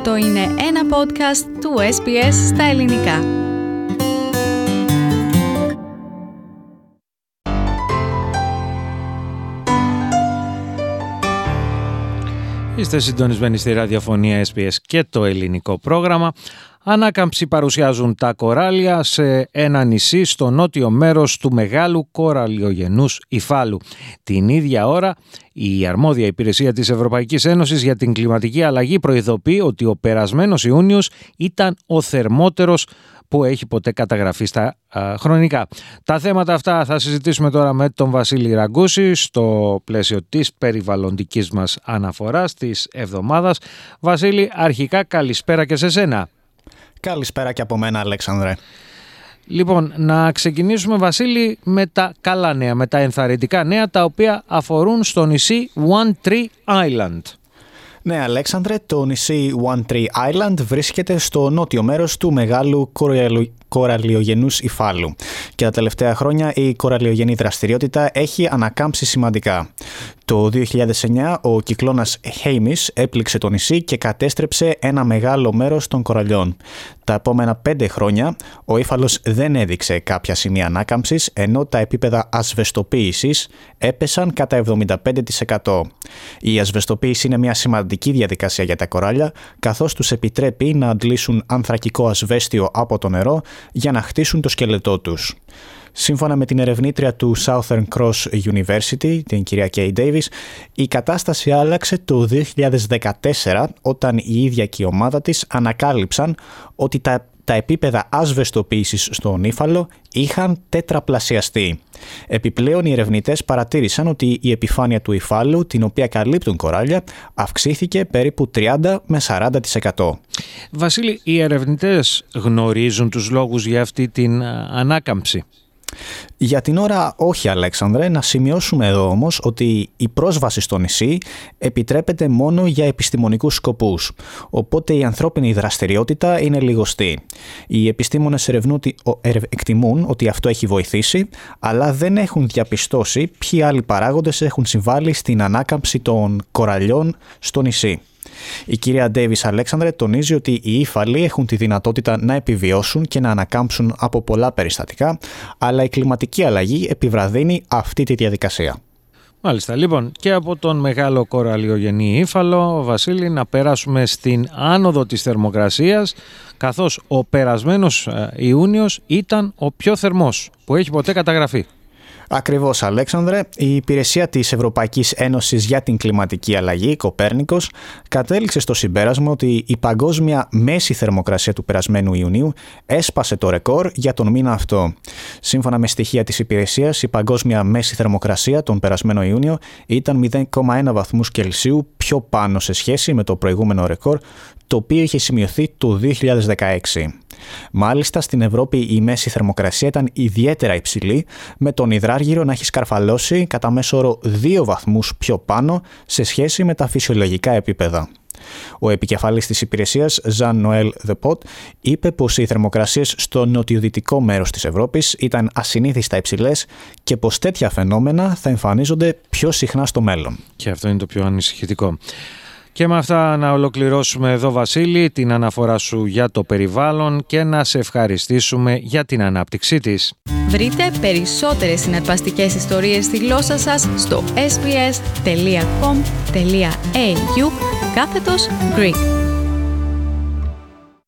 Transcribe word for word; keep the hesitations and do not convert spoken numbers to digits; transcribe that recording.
Αυτό είναι ένα podcast του ες μπι ες στα ελληνικά. Είστε συντονισμένοι στη ραδιοφωνία ες μπι ες και το ελληνικό πρόγραμμα. Ανάκαμψη παρουσιάζουν τα κοράλια σε ένα νησί στο νότιο μέρος του μεγάλου κοραλιογενούς υφάλου. Την ίδια ώρα, η αρμόδια υπηρεσία της Ευρωπαϊκής Ένωσης για την κλιματική αλλαγή προειδοποιεί ότι ο περασμένος Ιούνιος ήταν ο θερμότερος που έχει ποτέ καταγραφεί στα α, χρονικά. Τα θέματα αυτά θα συζητήσουμε τώρα με τον Βασίλη Ραγκούση στο πλαίσιο της περιβαλλοντικής μας αναφοράς της εβδομάδας. Βασίλη, αρχικά καλησπέρα και σε σένα. Καλησπέρα και από μένα, Αλέξανδρε. Λοιπόν, να ξεκινήσουμε, Βασίλη, με τα καλά νέα, με τα ενθαρρυντικά νέα, τα οποία αφορούν στο νησί One Tree Island. Ναι, Αλέξανδρε, το νησί One Tree Island βρίσκεται στο νότιο μέρος του μεγάλου κοραλιογενούς υφάλου και τα τελευταία χρόνια η κοραλιογενή δραστηριότητα έχει ανακάμψει σημαντικά. Το δύο χιλιάδες εννιά ο κυκλώνας Hamish έπληξε το νησί και κατέστρεψε ένα μεγάλο μέρος των κοραλιών. Τα επόμενα πέντε χρόνια ο ύφαλος δεν έδειξε κάποια σημεία ανάκαμψης, ενώ τα επίπεδα ασβεστοποίησης έπεσαν κατά εβδομήντα πέντε τοις εκατό. Η ασβεστοποίηση είναι μια σημαντική διαδικασία για τα κοράλια, καθώς τους επιτρέπει να αντλήσουν ανθρακικό ασβέστιο από το νερό για να χτίσουν το σκελετό τους. Σύμφωνα με την ερευνήτρια του Southern Cross University, την κυρία Kay Davis, η κατάσταση άλλαξε το δύο χιλιάδες δεκατέσσερα όταν η ίδια και η ομάδα της ανακάλυψαν ότι τα, τα επίπεδα ασβεστοποίησης στον ύφαλο είχαν τετραπλασιαστεί. Επιπλέον, οι ερευνητές παρατήρησαν ότι η επιφάνεια του υφάλου, την οποία καλύπτουν κοράλια, αυξήθηκε περίπου τριάντα με σαράντα τοις εκατό. Βασίλη, οι ερευνητές γνωρίζουν τους λόγους για αυτή την ανάκαμψη? Για την ώρα όχι, Αλέξανδρε. Να σημειώσουμε εδώ όμως ότι η πρόσβαση στο νησί επιτρέπεται μόνο για επιστημονικούς σκοπούς, οπότε η ανθρώπινη δραστηριότητα είναι λιγοστή. Οι επιστήμονες εκτιμούν ότι αυτό έχει βοηθήσει, αλλά δεν έχουν διαπιστώσει ποιοι άλλοι παράγοντες έχουν συμβάλει στην ανάκαμψη των κοραλιών στο νησί. Η κυρία Ντέιβις, Αλέξανδρε, τονίζει ότι οι ύφαλοι έχουν τη δυνατότητα να επιβιώσουν και να ανακάμψουν από πολλά περιστατικά, αλλά η κλιματική αλλαγή επιβραδύνει αυτή τη διαδικασία. Μάλιστα. Λοιπόν, και από τον μεγάλο κοραλιογενή ύφαλο, Βασίλη, να περάσουμε στην άνοδο της θερμοκρασίας, καθώς ο περασμένος Ιούνιος ήταν ο πιο θερμός που έχει ποτέ καταγραφεί. Ακριβώς, Αλέξανδρε. Η υπηρεσία της Ευρωπαϊκής Ένωσης για την κλιματική αλλαγή, Κοπέρνικος, κατέληξε στο συμπέρασμα ότι η παγκόσμια μέση θερμοκρασία του περασμένου Ιουνίου έσπασε το ρεκόρ για τον μήνα αυτό. Σύμφωνα με στοιχεία της υπηρεσίας, η παγκόσμια μέση θερμοκρασία τον περασμένο Ιούνιο ήταν μηδέν κόμμα ένα βαθμούς Κελσίου πιο πάνω σε σχέση με το προηγούμενο ρεκόρ, το οποίο είχε σημειωθεί το δύο χιλιάδες δεκαέξι. Μάλιστα, στην Ευρώπη η μέση θερμοκρασία ήταν ιδιαίτερα υψηλή, με τον υδράργυρο να έχει σκαρφαλώσει κατά μέσο όρο δύο βαθμούς πιο πάνω σε σχέση με τα φυσιολογικά επίπεδα. Ο επικεφαλής της υπηρεσίας, Jean-Noël Depot, είπε πως οι θερμοκρασίες στο νοτιοδυτικό μέρος της Ευρώπης ήταν ασυνήθιστα υψηλές και πως τέτοια φαινόμενα θα εμφανίζονται πιο συχνά στο μέλλον. Και αυτό είναι το πιο ανησυχητικό. Και με αυτά να ολοκληρώσουμε εδώ, Βασίλη, την αναφορά σου για το περιβάλλον και να σε ευχαριστήσουμε για την ανάπτυξή της. Βρείτε περισσότερες συναρπαστικές ιστορίες στη γλώσσα σας στο ες μπι ες τελεία κομ τελεία έι γιου κάθετος Greek.